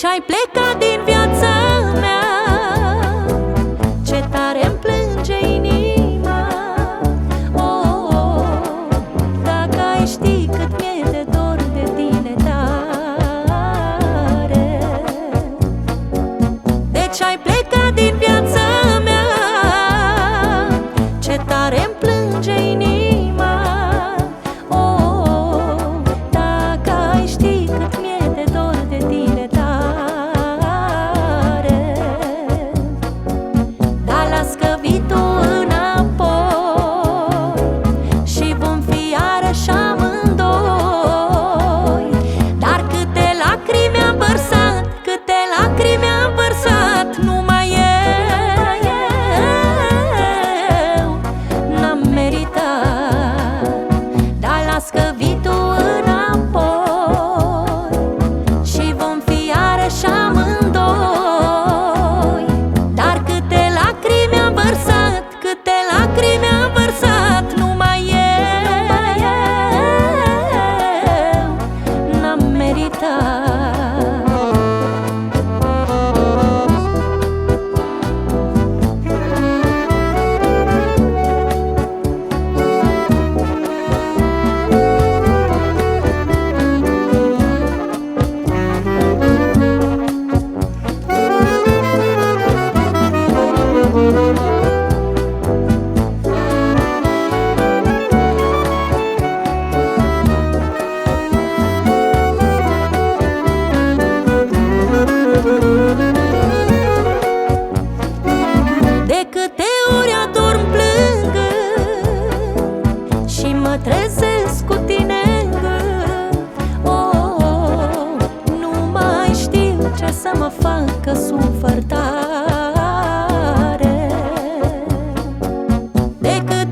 ai plecat din viața mea, ce tare-mi plânge inima. Oh, oh, dacă ai ști cât mi-e de dor de tine tare. Deci ai plecat din viața mea, ce tare-mi plânge inima. Oh, dacă ai ști cât mi-e de dor de tine tare. Dar las-că vii tu înapoi și vom fi iarăși amândoi. Dar câte lacrimi am vărsat, câte lacrimi am vărsat, numai eu n-am meritat. Dar las-că vii tu înapoi și vom fi iarăși amândoi. Dar câte lacrimi am vărsat, câte lacrimi am vărsat, numai eu n-am meritat. De câte ori adorm plângând și mă trezesc cu tine în gând. Oh, oh, nu mai știu ce să mă fac, că sufăr tare. De câte